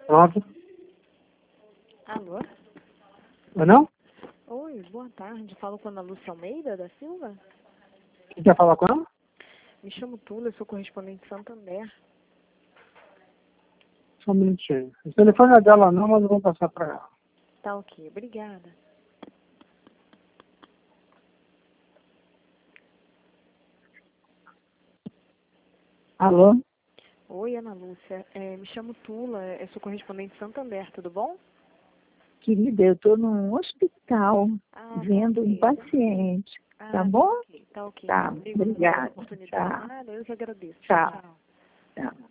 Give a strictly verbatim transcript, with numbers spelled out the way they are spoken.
Pronto. Alô? Ou não? Oi, boa tarde. Falo com a Ana Lúcia Almeida da Silva? Quem quer falar com ela? Me chamo Tula, eu sou correspondente de Santander. Só um minutinho. O telefone é dela não, mas eu vou passar para ela. Tá ok, obrigada. Alô? Oi, Ana Lúcia. É, me chamo Tula, eu sou correspondente de Santander, tudo bom? Querida, eu estou num hospital Ah, vendo tá um ok. paciente. Ah, Tá bom? ok, tá ok. Tá, Ligo numa outra obrigada. oportunidade. Tchau. Nada, eu que agradeço. Tchau. Tchau. Tchau.